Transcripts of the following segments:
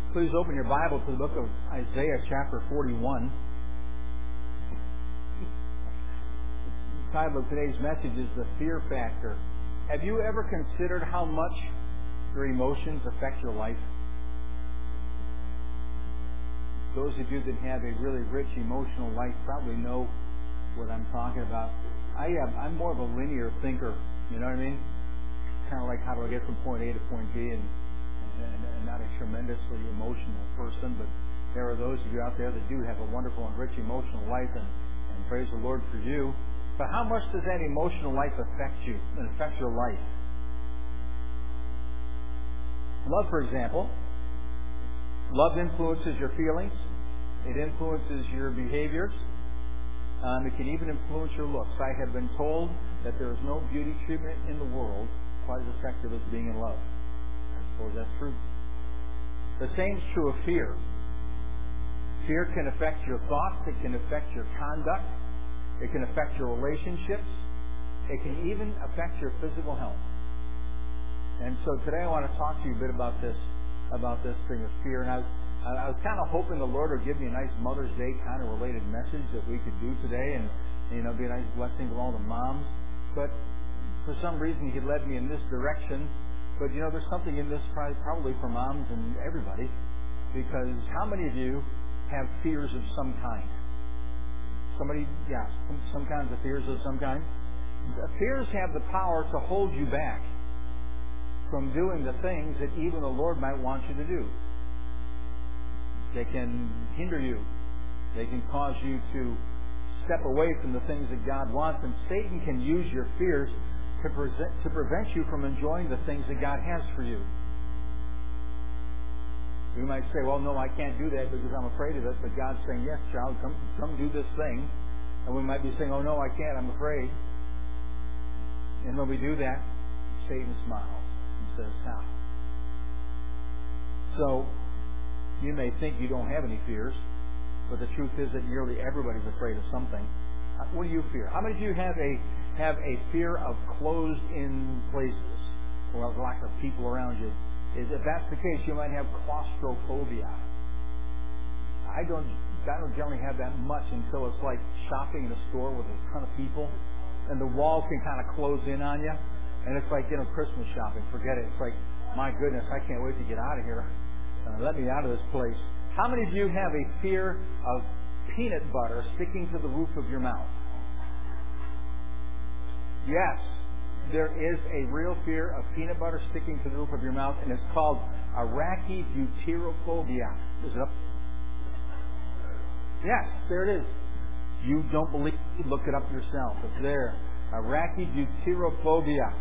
Please open your Bible to the book of Isaiah chapter 41. The title of today's message is The Fear Factor. Have you ever considered how much your emotions affect your life? Those of you that have a really rich emotional life probably know what I'm talking about. I'm more of a linear thinker, you know what I mean? Kind of like how do I get from point A to point B, and not a tremendously emotional person, but there are those of you out there that do have a wonderful and rich emotional life, and praise the Lord for you. But how much does that emotional life affect you and affect your life? Love, for example. Love influences your feelings. It influences your behaviors. It can even influence your looks. I have been told that there is no beauty treatment in the world quite as effective as being in love. I suppose that's true. The same is true of fear. Fear can affect your thoughts. It can affect your conduct. It can affect your relationships. It can even affect your physical health. And so today I want to talk to you a bit about this thing of fear. And I was kind of hoping the Lord would give me a nice Mother's Day kind of related message that we could do today, and be a nice blessing to all the moms. But for some reason He led me in this direction. But there's something in this probably for moms and everybody, because how many of you have fears of some kind? Some kinds of fears of some kind. Fears have the power to hold you back from doing the things that even the Lord might want you to do. They can hinder you. They can cause you to step away from the things that God wants, and Satan can use your fears to prevent you from enjoying the things that God has for you. You might say, well, no, I can't do that because I'm afraid of it. But God's saying, yes, child, come do this thing. And we might be saying, oh, no, I can't, I'm afraid. And when we do that, Satan smiles and says, how? So, you may think you don't have any fears, but the truth is that nearly everybody's afraid of something. What do you fear? How many of you have a fear of closed-in places or a lack of people around you? If that's the case, you might have claustrophobia. I don't generally have that much until it's like shopping in a store with a ton of people, and the walls can kind of close in on you, and it's like Christmas shopping. Forget it. It's like, my goodness, I can't wait to get out of here. Let me out of this place. How many of you have a fear of peanut butter sticking to the roof of your mouth? Yes, there is a real fear of peanut butter sticking to the roof of your mouth, and it's called arachibutyrophobia. Is it up? Yes, there it is. You don't believe me? Look it up yourself. It's there. Arachibutyrophobia.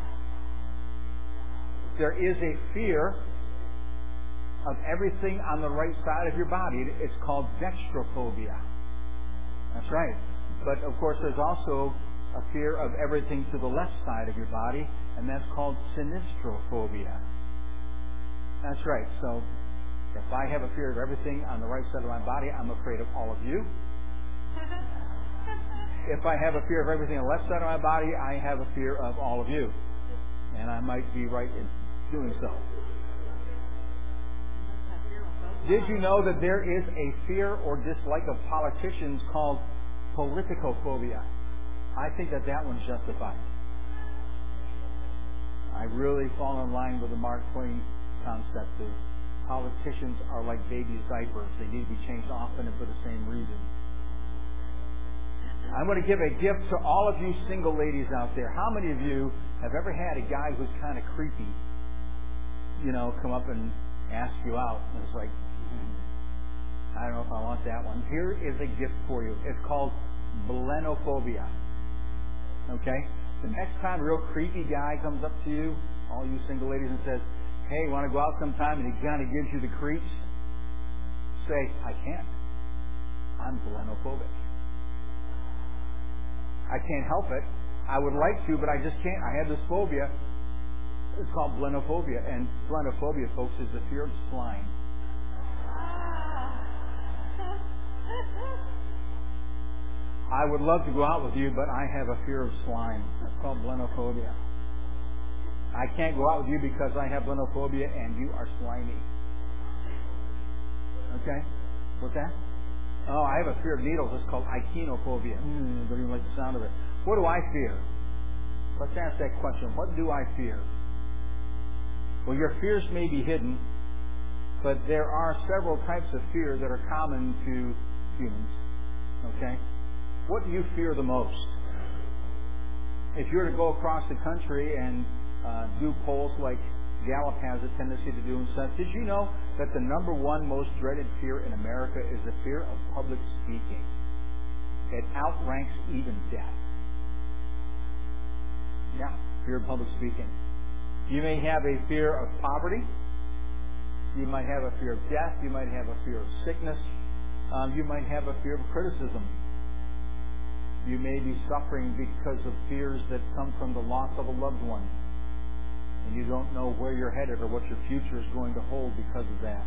There is a fear of everything on the right side of your body. It's called dextrophobia. That's right. But of course there's also a fear of everything to the left side of your body, and that's called sinistrophobia. That's right. So if I have a fear of everything on the right side of my body, I'm afraid of all of you. If I have a fear of everything on the left side of my body, I have a fear of all of you. And I might be right in doing so. Did you know that there is a fear or dislike of politicians called politicophobia? I think that one's justified. I really fall in line with the Mark Twain concept of politicians are like babies' diapers. They need to be changed often and for the same reason. I'm going to give a gift to all of you single ladies out there. How many of you have ever had a guy who's kind of creepy, come up and ask you out? And it's like, I don't know if I want that one. Here is a gift for you. It's called blenophobia. Okay? The next time a real creepy guy comes up to you, all you single ladies, and says, hey, want to go out sometime? And he kind of gives you the creeps. Say, I can't. I'm blenophobic. I can't help it. I would like to, but I just can't. I have this phobia. It's called blenophobia. And blenophobia, folks, is the fear of slime. I would love to go out with you, but I have a fear of slime. That's called blenophobia. I can't go out with you because I have blenophobia and you are slimy. Okay? What's that? Oh, I have a fear of needles. It's called echinophobia. Don't even like the sound of it. What do I fear? Let's ask that question. What do I fear? Well, your fears may be hidden, but there are several types of fear that are common to humans. Okay? What do you fear the most? If you were to go across the country and do polls like Gallup has a tendency to do and such, did you know that the number one most dreaded fear in America is the fear of public speaking? It outranks even death. Yeah, fear of public speaking. You may have a fear of poverty. You might have a fear of death. You might have a fear of sickness. You might have a fear of criticism. You may be suffering because of fears that come from the loss of a loved one. And you don't know where you're headed or what your future is going to hold because of that.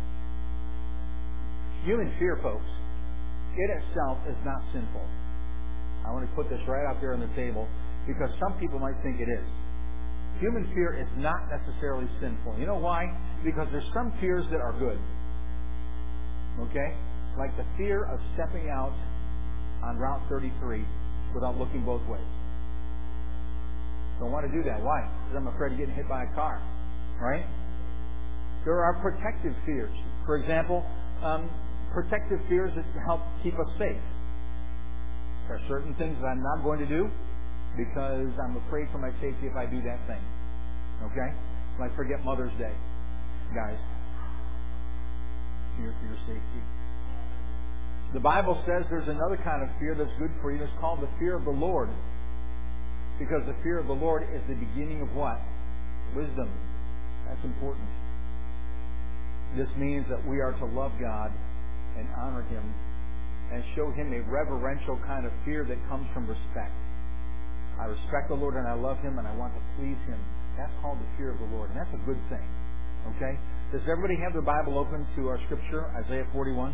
Human fear, folks, it itself is not sinful. I want to put this right out there on the table because some people might think it is. Human fear is not necessarily sinful. You know why? Because there's some fears that are good. Okay? Like the fear of stepping out on Route 33 without looking both ways. Don't want to do that. Why? Because I'm afraid of getting hit by a car. Right? There are protective fears. For example, protective fears that help keep us safe. There are certain things that I'm not going to do because I'm afraid for my safety if I do that thing. Okay? Like forget Mother's Day. Guys. Fear for your safety. The Bible says there's another kind of fear that's good for you. It's called the fear of the Lord. Because the fear of the Lord is the beginning of what? Wisdom. That's important. This means that we are to love God and honor Him and show Him a reverential kind of fear that comes from respect. I respect the Lord and I love Him and I want to please Him. That's called the fear of the Lord. And that's a good thing. Okay? Does everybody have their Bible open to our scripture, Isaiah 41?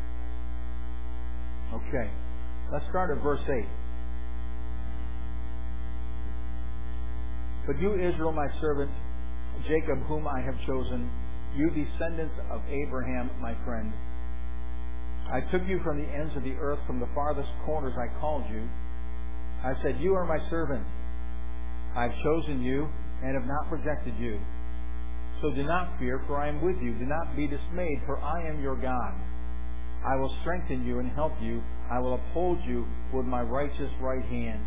Okay. Let's start at verse 8. But you, Israel, my servant, Jacob, whom I have chosen, you descendants of Abraham, my friend, I took you from the ends of the earth, from the farthest corners I called you. I said, you are my servant. I have chosen you and have not rejected you. So do not fear, for I am with you. Do not be dismayed, for I am your God. I will strengthen you and help you. I will uphold you with my righteous right hand.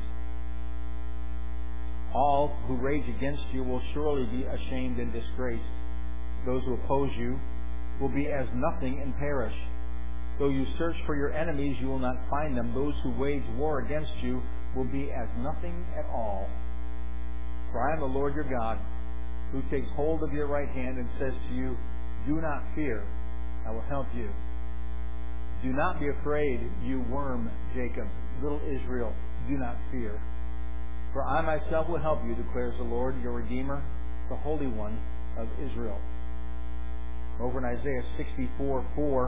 All who rage against you will surely be ashamed and disgraced. Those who oppose you will be as nothing and perish. Though you search for your enemies, you will not find them. Those who wage war against you will be as nothing at all. For I am the Lord your God, who takes hold of your right hand and says to you, do not fear, I will help you. Do not be afraid, you worm Jacob, little Israel, do not fear. For I myself will help you, declares the Lord, your Redeemer, the Holy One of Israel. Over in Isaiah 64:4,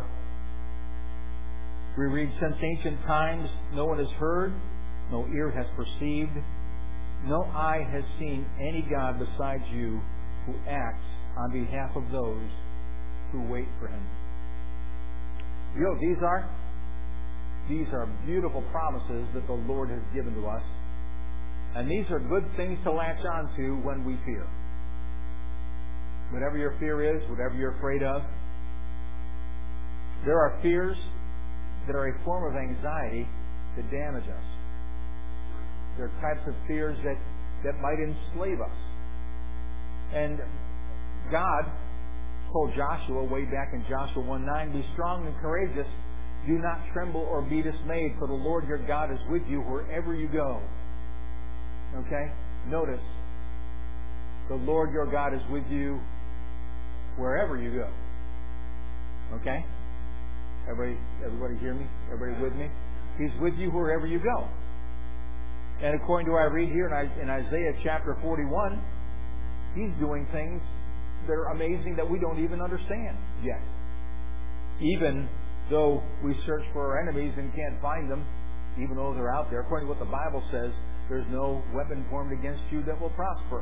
we read, since ancient times no one has heard, no ear has perceived, no eye has seen any God besides you who acts on behalf of those who wait for Him. You know, these are beautiful promises that the Lord has given to us. And these are good things to latch on to when we fear. Whatever your fear is, whatever you're afraid of, there are fears that are a form of anxiety that damage us. There are types of fears that might enslave us. And God told Joshua way back in Joshua 1:9, be strong and courageous. Do not tremble or be dismayed, for the Lord your God is with you wherever you go. Okay? Notice, the Lord your God is with you wherever you go. Okay? Everybody hear me? Everybody with me? He's with you wherever you go. And according to what I read here in Isaiah chapter 41, He's doing things that are amazing that we don't even understand yet. Even though we search for our enemies and can't find them, even though they're out there, according to what the Bible says, there's no weapon formed against you that will prosper.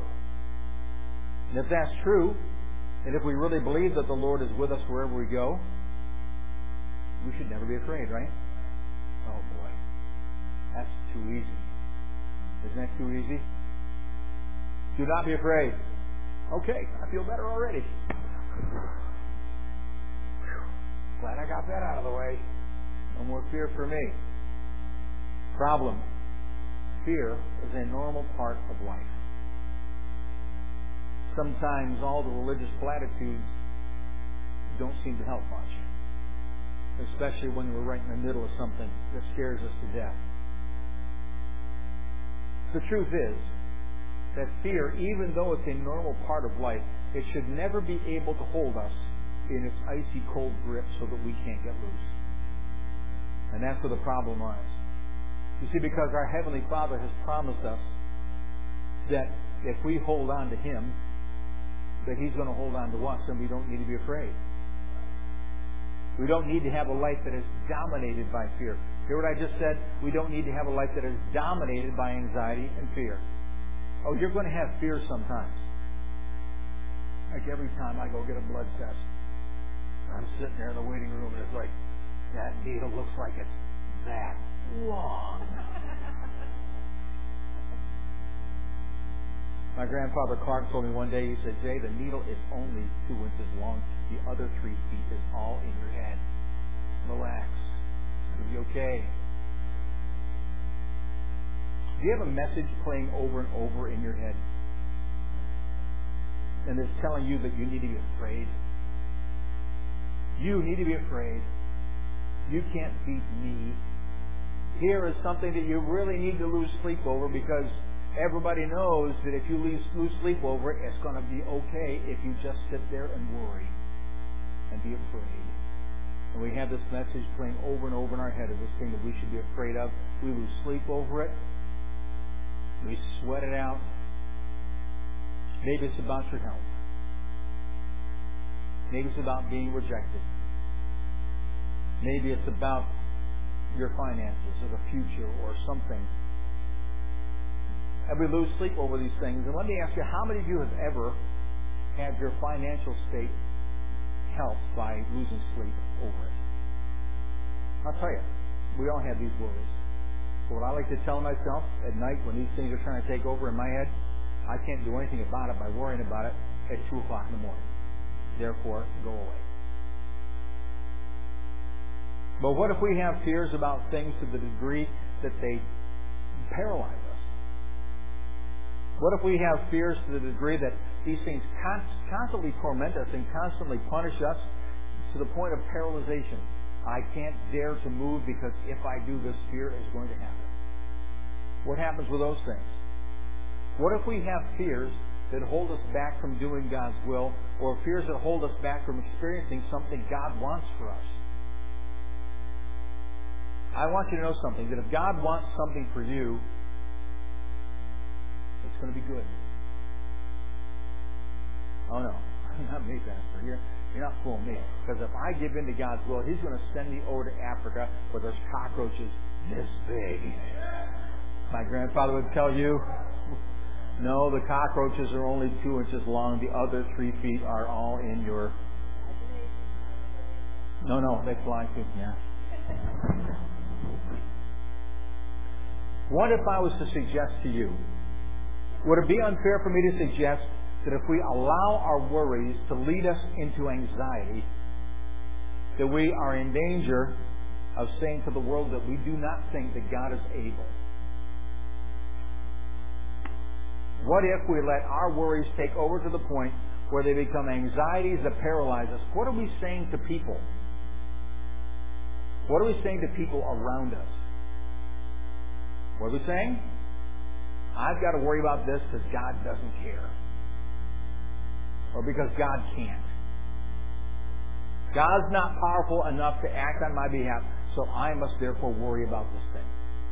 And if that's true, and if we really believe that the Lord is with us wherever we go, We should never be afraid, right? Oh boy. That's too easy. Isn't that too easy? Do not be afraid. Okay, I feel better already. Glad I got that out of the way. No more fear for me. Problem. Fear is a normal part of life. Sometimes all the religious platitudes don't seem to help much. Especially when we're right in the middle of something that scares us to death. The truth is that fear, even though it's a normal part of life, it should never be able to hold us in its icy cold grip so that we can't get loose. And that's where the problem lies. You see, because our Heavenly Father has promised us that if we hold on to Him, that He's going to hold on to us, and we don't need to be afraid. We don't need to have a life that is dominated by fear. Hear what I just said? We don't need to have a life that is dominated by anxiety and fear. Oh, you're going to have fear sometimes. Like every time I go get a blood test, I'm sitting there in the waiting room and it's like, that needle looks like it's that long. My grandfather Clark told me one day, he said, Jay, the needle is only 2 inches long. The other 3 feet is all in your head. Relax. It'll be okay. Do you have a message playing over and over in your head? And it's telling you that you need to be afraid. You need to be afraid. You can't beat me. Here is something that you really need to lose sleep over, because everybody knows that if you lose sleep over it, it's going to be okay if you just sit there and worry and be afraid. And we have this message playing over and over in our head of this thing that we should be afraid of. We lose sleep over it. We sweat it out. Maybe it's about your health. Maybe it's about being rejected. Maybe it's about your finances or the future or something. And we lose sleep over these things. And let me ask you, how many of you have ever had your financial state helped by losing sleep over it? I'll tell you, we all have these worries. But what I like to tell myself at night when these things are trying to take over in my head, I can't do anything about it by worrying about it at 2 o'clock in the morning. Therefore, go away. But what if we have fears about things to the degree that they paralyze us? What if we have fears to the degree that these things constantly torment us and constantly punish us to the point of paralyzation? I can't dare to move because if I do, this fear is going to happen. What happens with those things? What if we have fears that hold us back from doing God's will, or fears that hold us back from experiencing something God wants for us? I want you to know something, that if God wants something for you, it's going to be good. Oh no, not me, Pastor. You're not fooling me. Because if I give in to God's will, He's going to send me over to Africa where there's cockroaches this big. My grandfather would tell you, no, the cockroaches are only 2 inches long. The other 3 feet are all in your... No, they fly too. Yeah. What if I was to suggest to you, would it be unfair for me to suggest that if we allow our worries to lead us into anxiety, that we are in danger of saying to the world that we do not think that God is able? What if we let our worries take over to the point where they become anxieties that paralyze us? What are we saying to people? What are we saying to people around us? What are we saying? I've got to worry about this because God doesn't care. Or because God can't. God's not powerful enough to act on my behalf, so I must therefore worry about this thing.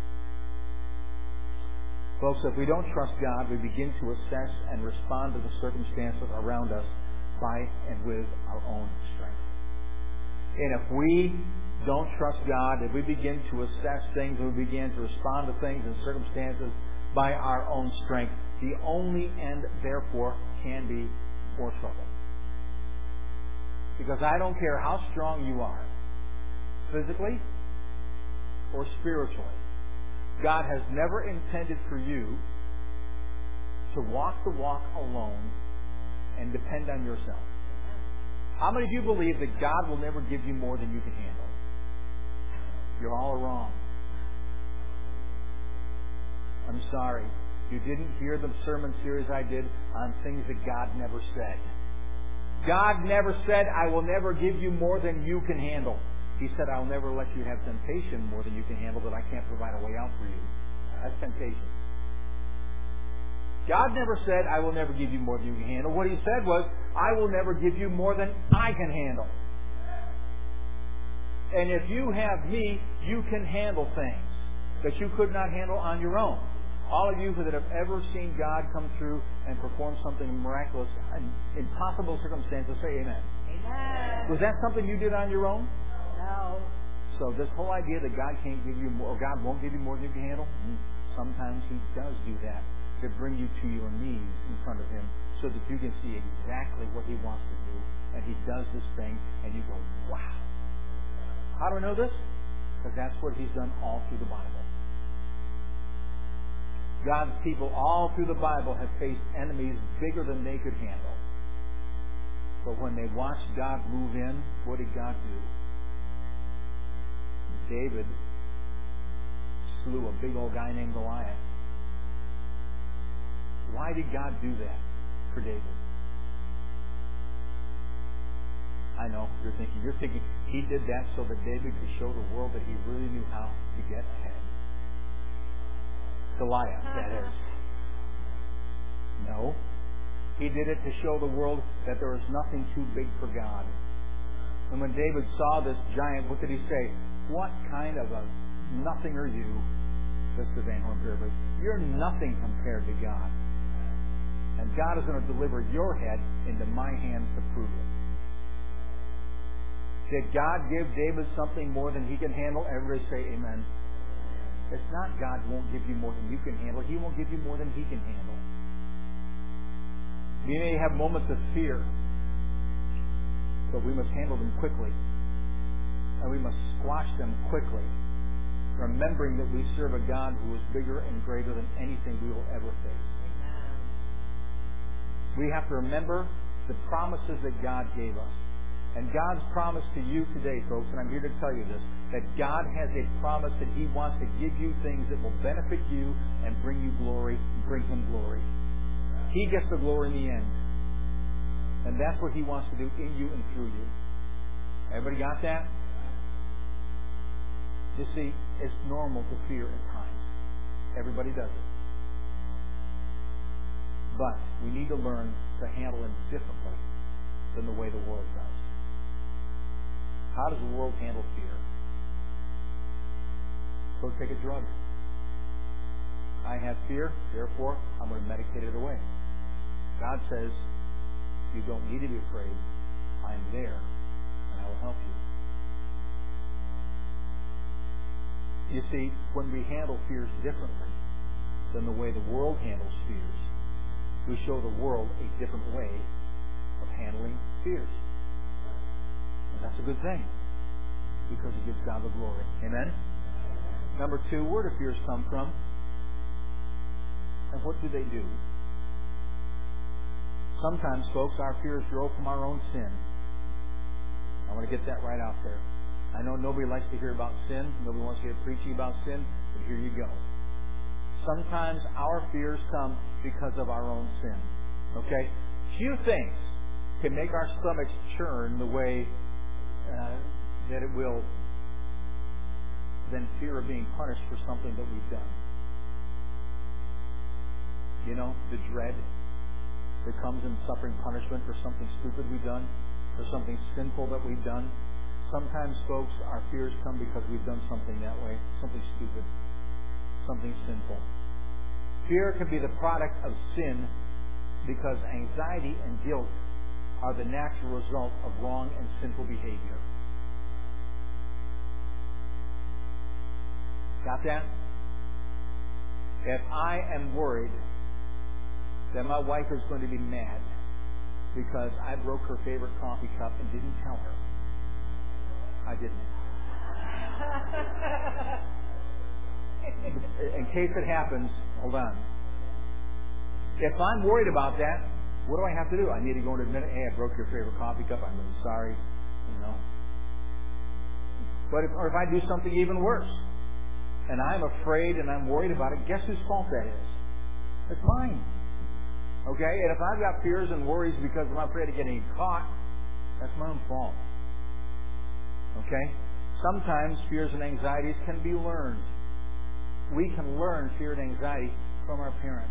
Folks, if we don't trust God, we begin to assess and respond to the circumstances around us by and with our own strength. And if we don't trust God, if we begin to assess things and we begin to respond to things and circumstances by our own strength, the only end, therefore, can be more trouble. Because I don't care how strong you are, physically or spiritually. God has never intended for you to walk the walk alone and depend on yourself. How many of you believe that God will never give you more than you can handle? You're all wrong. I'm sorry. You didn't hear the sermon series I did on things that God never said. God never said, I will never give you more than you can handle. He said, I'll never let you have temptation more than you can handle, that I can't provide a way out for you. That's temptation. God never said, I will never give you more than you can handle. What He said was, I will never give you more than I can handle. And if you have me, you can handle things that you could not handle on your own. All of you that have ever seen God come through and perform something miraculous in impossible circumstances, say amen. Amen. Was that something you did on your own? No. So this whole idea that God can't give you more, or God won't give you more than you can handle, sometimes He does do that to bring you to your knees in front of Him so that you can see exactly what He wants to do. And He does this thing, and you go, wow. How do I know this? Because that's what He's done all through the Bible. God's people all through the Bible have faced enemies bigger than they could handle. But when they watched God move in, what did God do? David slew a big old guy named Goliath. Why did God do that for David? I know, you're thinking He did that so that David could show the world that he really knew how to get ahead. Goliath, that is. No. He did it to show the world that there is nothing too big for God. And when David saw this giant, what did he say? What kind of a nothing are you? This is Van Horn Paraphrase. You're nothing compared to God. And God is going to deliver your head into my hands to prove it. Did God give David something more than he can handle? Everybody say amen. It's not God won't give you more than you can handle. He won't give you more than He can handle. We may have moments of fear, but we must handle them quickly. And we must squash them quickly, remembering that we serve a God who is bigger and greater than anything we will ever face. Amen. We have to remember the promises that God gave us. And God's promise to you today, folks, and I'm here to tell you this, that God has a promise that He wants to give you things that will benefit you and bring you glory, bring Him glory. He gets the glory in the end. And that's what He wants to do in you and through you. Everybody got that? You see, it's normal to fear at times. Everybody does it. But we need to learn to handle it differently than the way the world does. How does the world handle fear? Go take a drug. I have fear, therefore I'm going to medicate it away. God says, you don't need to be afraid. I'm there, and I will help you. You see, when we handle fears differently than the way the world handles fears, we show the world a different way of handling fears. And that's a good thing, because it gives God the glory. Amen? Number 2, where do fears come from? And what do they do? Sometimes, folks, our fears grow from our own sin. I want to get that right out there. I know nobody likes to hear about sin. Nobody wants to hear preaching about sin, but here you go. Sometimes our fears come because of our own sin. Okay? Few things can make our stomachs churn the way that it will than fear of being punished for something that we've done. You know, the dread that comes in suffering punishment for something stupid we've done, for something sinful that we've done. Sometimes, folks, our fears come because we've done something that way, something stupid, something sinful. Fear can be the product of sin because anxiety and guilt are the natural result of wrong and sinful behavior. Got that? If I am worried that my wife is going to be mad because I broke her favorite coffee cup and didn't tell her, I didn't. case it happens, hold on. If I'm worried about that, what do I have to do? I need to go and admit it. Hey, I broke your favorite coffee cup. I'm really sorry. You know. But if I do something even worse, and I'm afraid and I'm worried about it, guess whose fault that is? It's mine. Okay? And if I've got fears and worries because I'm afraid of getting caught, that's my own fault. Okay? Sometimes fears and anxieties can be learned. We can learn fear and anxiety from our parents.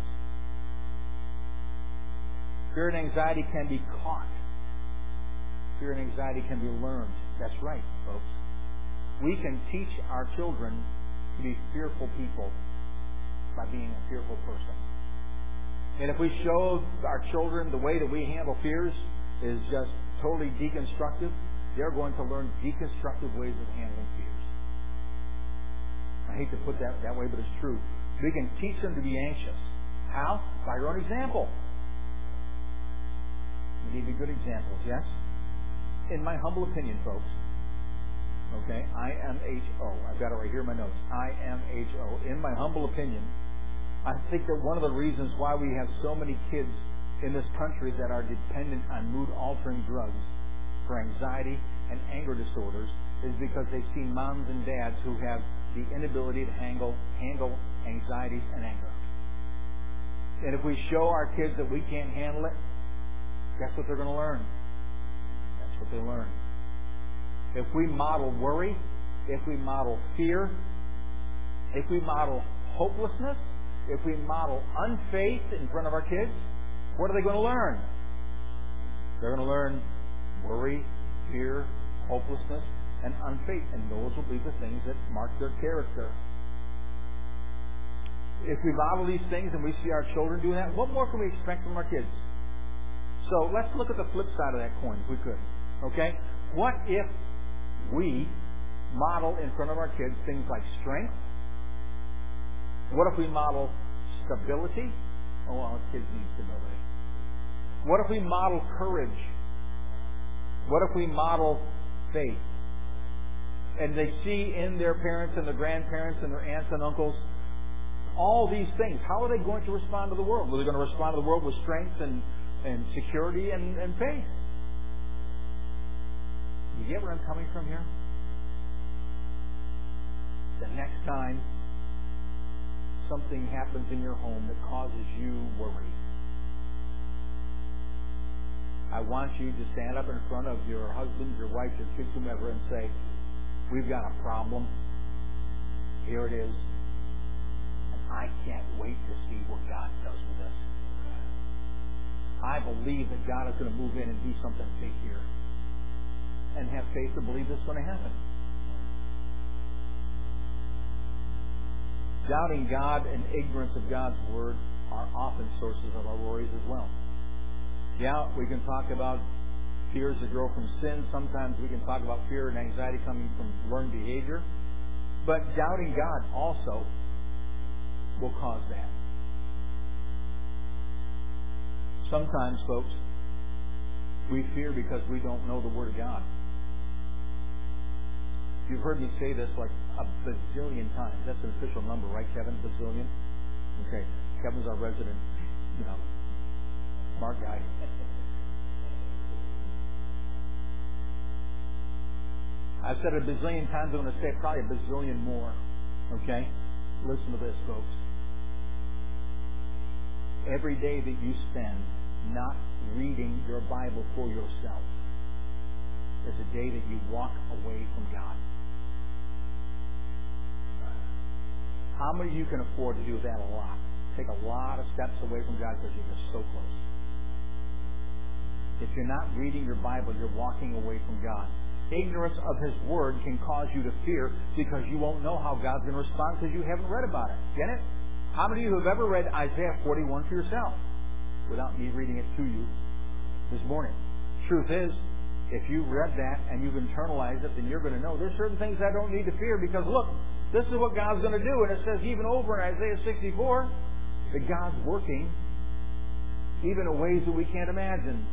Fear and anxiety can be caught. Fear and anxiety can be learned. That's right, folks. We can teach our children to be fearful people by being a fearful person. And if we show our children the way that we handle fears is just totally deconstructive, they're going to learn deconstructive ways of handling fears. I hate to put that way, but it's true. We can teach them to be anxious. How? By our own example. We need to be good examples, yes? In my humble opinion, folks, okay, IMHO. I've got it right here in my notes. IMHO. In my humble opinion, I think that one of the reasons why we have so many kids in this country that are dependent on mood-altering drugs for anxiety and anger disorders is because they've seen moms and dads who have the inability to handle anxieties and anger. And if we show our kids that we can't handle it, guess what they're going to learn? That's what they learn. If we model worry, if we model fear, if we model hopelessness, if we model unfaith in front of our kids, what are they going to learn? They're going to learn worry, fear, hopelessness, and unfaith. And those will be the things that mark their character. If we model these things and we see our children doing that, what more can we expect from our kids? So let's look at the flip side of that coin, if we could. Okay? What if we model in front of our kids things like strength? What if we model stability? Oh, well, kids need stability. What if we model courage? What if we model faith? And they see in their parents and their grandparents and their aunts and uncles all these things. How are they going to respond to the world? Are they going to respond to the world with strength and security and faith? You get where I'm coming from here? The next time something happens in your home that causes you worry, I want you to stand up in front of your husband, your wife, your kids, whomever, and say, we've got a problem. Here it is. And I can't wait to see what God does with us. I believe that God is going to move in and do something big here. And have faith to believe this is going to happen. Doubting God and ignorance of God's Word are often sources of our worries as well. Yeah, we can talk about fears that grow from sin. Sometimes we can talk about fear and anxiety coming from learned behavior. But doubting God also will cause that. Sometimes, folks, we fear because we don't know the Word of God. You've heard me say this like a bazillion times. That's an official number, right, Kevin? Bazillion? Okay. Kevin's our resident, smart guy. I've said it a bazillion times. I'm going to say it probably a bazillion more. Okay? Listen to this, folks. Every day that you spend not reading your Bible for yourself is a day that you walk away from God. How many of you can afford to do that a lot? Take a lot of steps away from God because you're just so close. If you're not reading your Bible, you're walking away from God. Ignorance of His Word can cause you to fear because you won't know how God's going to respond because you haven't read about it. Get it? How many of you have ever read Isaiah 41 for yourself without me reading it to you this morning? Truth is, if you read that and you've internalized it, then you're going to know there's certain things I don't need to fear because look, this is what God's going to do. And it says even over in Isaiah 64 that God's working even in ways that we can't imagine.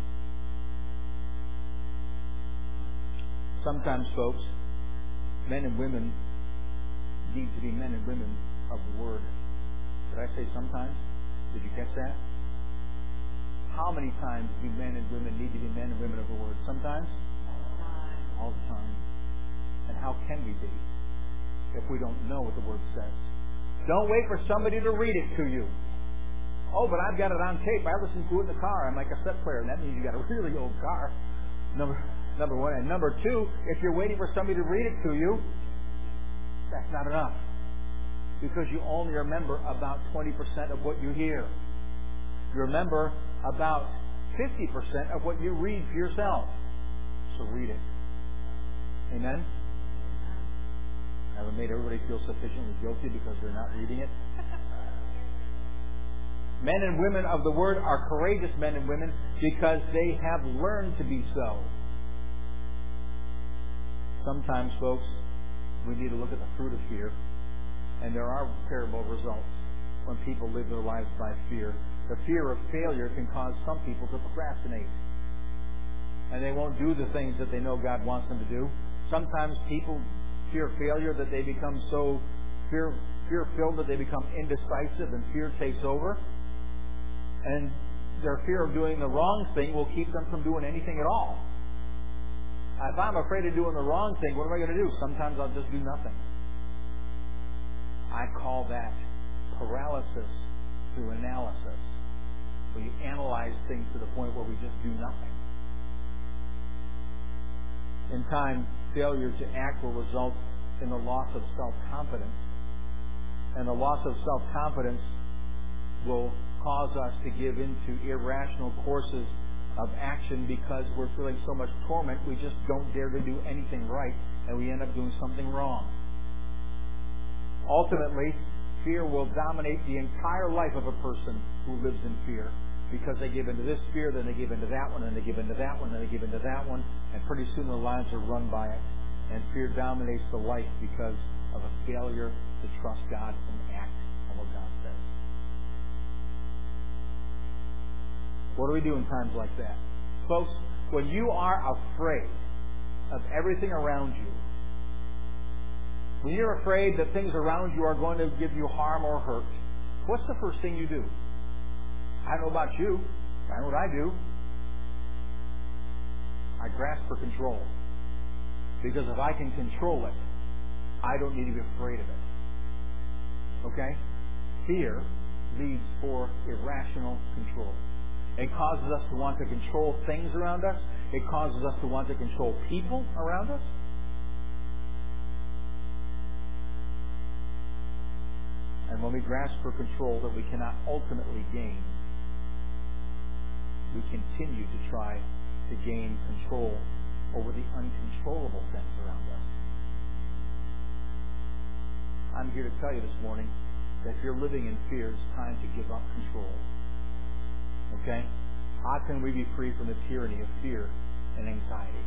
Sometimes, folks, men and women need to be men and women of the Word. Did I say sometimes? Did you catch that? How many times do men and women need to be men and women of the Word? Sometimes? All the time. And how can we be if we don't know what the Word says? Don't wait for somebody to read it to you. Oh, but I've got it on tape. I listen to it in the car. I'm like a cassette player, and that means you got a really old car. Number one. And number two, if you're waiting for somebody to read it to you, that's not enough. Because you only remember about 20% of what you hear. You remember about 50% of what you read for yourself. So read it. Amen? Haven't made everybody feel sufficiently guilty because they're not reading it. Men and women of the Word are courageous men and women because they have learned to be so. Sometimes, folks, we need to look at the fruit of fear, and there are terrible results when people live their lives by fear. The fear of failure can cause some people to procrastinate, and they won't do the things that they know God wants them to do. Sometimes people fear failure that they become so fear-filled that they become indecisive and fear takes over. And their fear of doing the wrong thing will keep them from doing anything at all. If I'm afraid of doing the wrong thing, what am I going to do? Sometimes I'll just do nothing. I call that paralysis through analysis, where you analyze things to the point where we just do nothing. In time, failure to act will result in the loss of self-confidence. And the loss of self-confidence will cause us to give into irrational courses of action because we're feeling so much torment, we just don't dare to do anything right, and we end up doing something wrong. Ultimately, fear will dominate the entire life of a person who lives in fear, because they give into this fear, then they give into that one, and they give into that one, and they give into that one, and pretty soon their lives are run by it. And fear dominates the life because of a failure to trust God and act on what God says. What do we do in times like that? Folks, when you are afraid of everything around you, when you're afraid that things around you are going to give you harm or hurt, what's the first thing you do? I don't know about you. I know what I do. I grasp for control. Because if I can control it, I don't need to be afraid of it. Okay? Fear leads for irrational control. It causes us to want to control things around us. It causes us to want to control people around us. And when we grasp for control that we cannot ultimately gain, we continue to try to gain control over the uncontrollable things around us. I'm here to tell you this morning that if you're living in fear, it's time to give up control. Okay? How can we be free from the tyranny of fear and anxiety?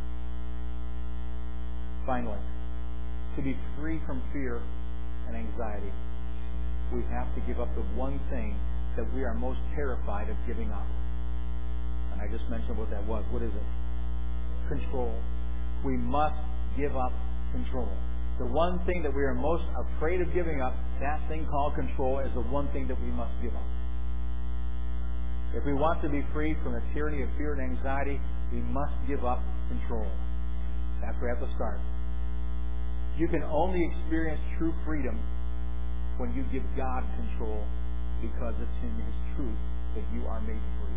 Finally, to be free from fear and anxiety, we have to give up the one thing that we are most terrified of giving up. And I just mentioned what that was. What is it? Control. We must give up control. The one thing that we are most afraid of giving up, that thing called control, is the one thing that we must give up. If we want to be free from the tyranny of fear and anxiety, we must give up control. That's where we have to start. You can only experience true freedom when you give God control, because it's in His truth that you are made free.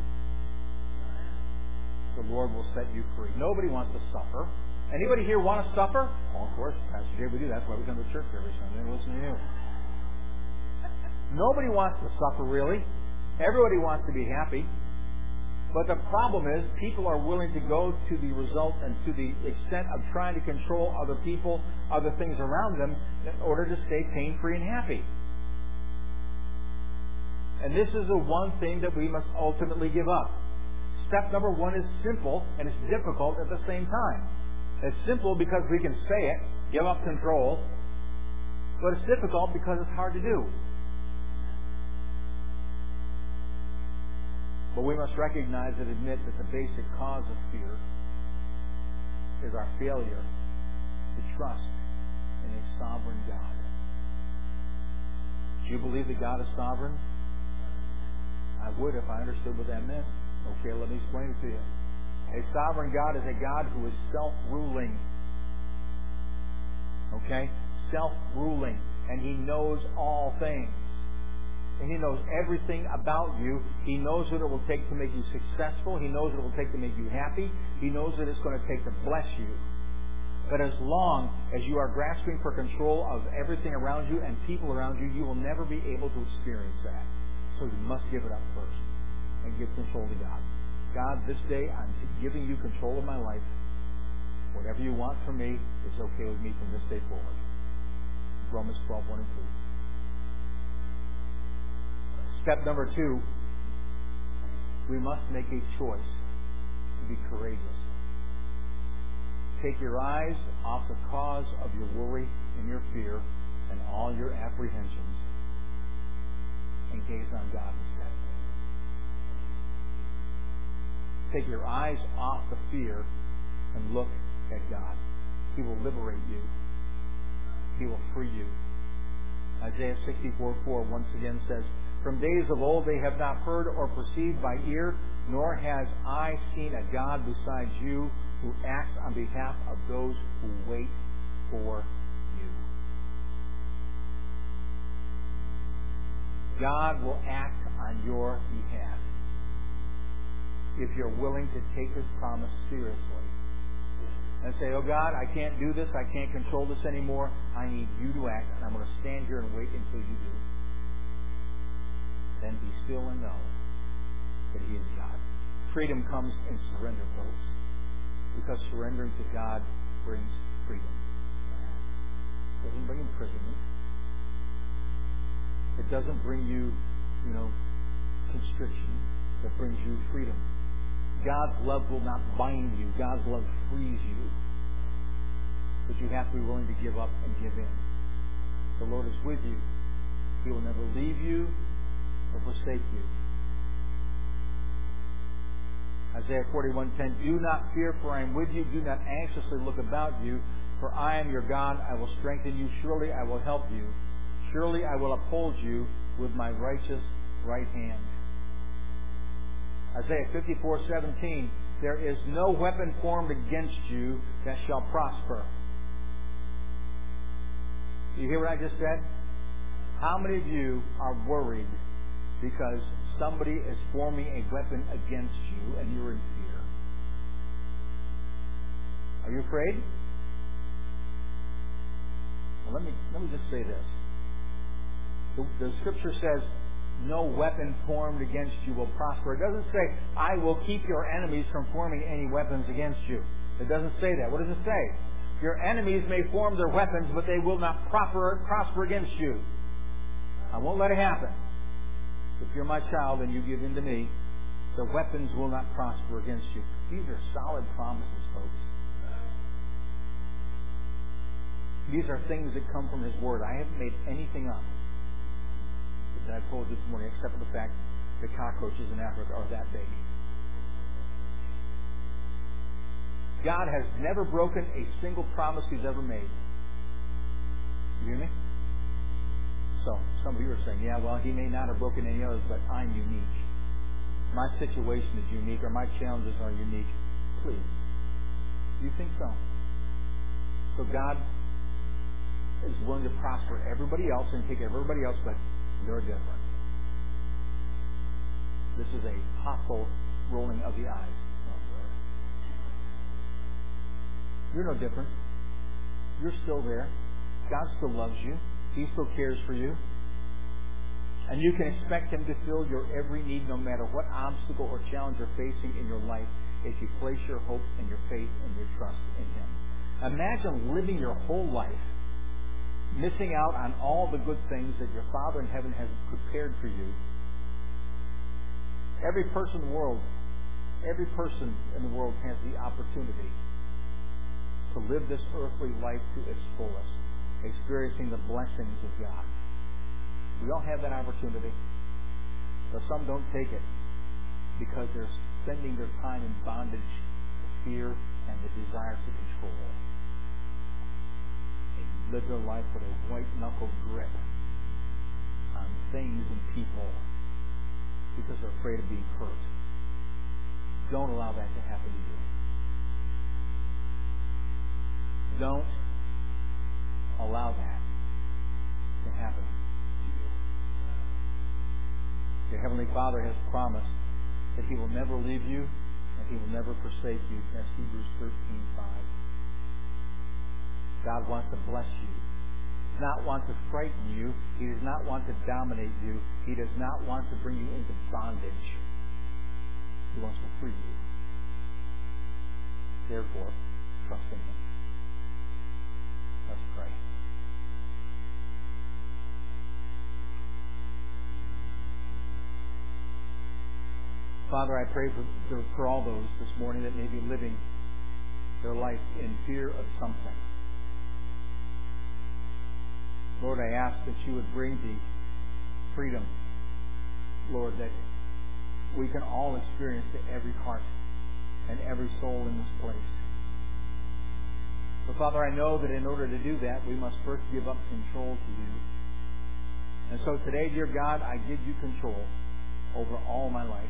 The Lord will set you free. Nobody wants to suffer. Anybody here want to suffer? Oh, of course, Pastor Jay, we do. That's why we come to church every Sunday and listen to you. Nobody wants to suffer, really. Everybody wants to be happy. But the problem is, people are willing to go to the result and to the extent of trying to control other people, other things around them, in order to stay pain-free and happy. And this is the one thing that we must ultimately give up. Step number one is simple, and it's difficult at the same time. It's simple because we can say it, give up control, but it's difficult because it's hard to do. But we must recognize and admit that the basic cause of fear is our failure to trust in a sovereign God. Do you believe that God is sovereign? I would if I understood what that meant. Okay, let me explain it to you. A sovereign God is a God who is self-ruling. Okay? Self-ruling. And He knows all things. And He knows everything about you. He knows what it will take to make you successful. He knows what it will take to make you happy. He knows what it's going to take to bless you. But as long as you are grasping for control of everything around you and people around you, you will never be able to experience that. So you must give it up first and give control to God. God, this day I'm giving you control of my life. Whatever you want from me is okay with me from this day forward. Romans 12:1 and 2. Step number 2, we must make a choice to be courageous. Take your eyes off the cause of your worry and your fear and all your apprehensions and gaze on God instead. Take your eyes off the fear and look at God. He will liberate you. He will free you. Isaiah 64:4 once again says, "From days of old they have not heard or perceived by ear, nor has eye seen a God besides you who acts on behalf of those who wait for you." God will act on your behalf if you're willing to take His promise seriously and say, "Oh God, I can't do this. I can't control this anymore. I need you to act, and I'm going to stand here and wait until you do." Then be still and know that He is God. Freedom comes in surrender, folks, because surrendering to God brings freedom. It doesn't bring imprisonment. It doesn't bring you, constriction. It brings you freedom. God's love will not bind you. God's love frees you. But you have to be willing to give up and give in. The Lord is with you. He will never leave you or forsake you. Isaiah 41:10, "Do not fear, for I am with you. Do not anxiously look about you, for I am your God. I will strengthen you. Surely I will help you. Surely I will uphold you with my righteous right hand." Isaiah 54:17, "There is no weapon formed against you that shall prosper." You hear what I just said? How many of you are worried because somebody is forming a weapon against you and you're in fear? Are you afraid? Well, let me just say this. The Scripture says, "No weapon formed against you will prosper." It doesn't say, "I will keep your enemies from forming any weapons against you." It doesn't say that. What does it say? Your enemies may form their weapons, but they will not prosper against you. I won't let it happen. If you're my child and you give in to me, the weapons will not prosper against you. These are solid promises, folks. These are things that come from His Word. I haven't made anything up that I told you this morning, except for the fact that cockroaches in Africa are that big. God has never broken a single promise He's ever made. You hear me? So, some of you are saying, "Yeah, well, He may not have broken any others, but I'm unique. My situation is unique, or my challenges are unique." Please. Do you think so? So God is willing to prosper everybody else and take care of everybody else, but you're different. This is a hostile rolling of the eyes. You're no different. You're still there. God still loves you. He still cares for you. And you can expect Him to fill your every need no matter what obstacle or challenge you're facing in your life if you place your hope and your faith and your trust in Him. Imagine living your whole life missing out on all the good things that your Father in heaven has prepared for you. Every person in the world has the opportunity to live this earthly life to its fullest, experiencing the blessings of God. We all have that opportunity, but some don't take it because they're spending their time in bondage to fear and the desire to control. They live their life with a white-knuckle grip on things and people because they're afraid of being hurt. Don't allow that to happen to you. Don't allow that to happen to you. Your Heavenly Father has promised that He will never leave you and He will never forsake you. That's Hebrews 13:5. God wants to bless you. He does not want to frighten you. He does not want to dominate you. He does not want to bring you into bondage. He wants to free you. Therefore, trust in Him. Let's pray. Father, I pray for all those this morning that may be living their life in fear of something. Lord, I ask that you would bring the freedom, Lord, that we can all experience to every heart and every soul in this place. But Father, I know that in order to do that, we must first give up control to you. And so today, dear God, I give you control over all my life.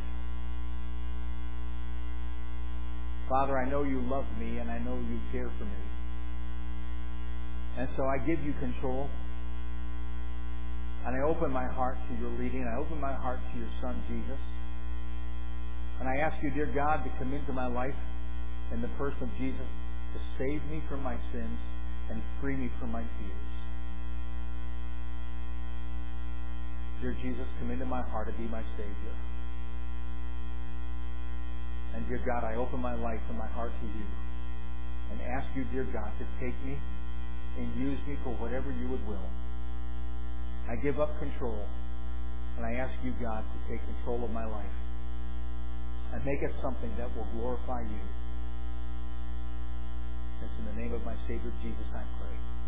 Father, I know you love me and I know you care for me. And so I give you control. And I open my heart to your leading. I open my heart to your Son, Jesus. And I ask you, dear God, to come into my life in the person of Jesus to save me from my sins and free me from my fears. Dear Jesus, come into my heart and be my Savior. And dear God, I open my life and my heart to you and ask you, dear God, to take me and use me for whatever you would will. I give up control, and I ask you, God, to take control of my life and make it something that will glorify you. It's in the name of my Savior Jesus I pray.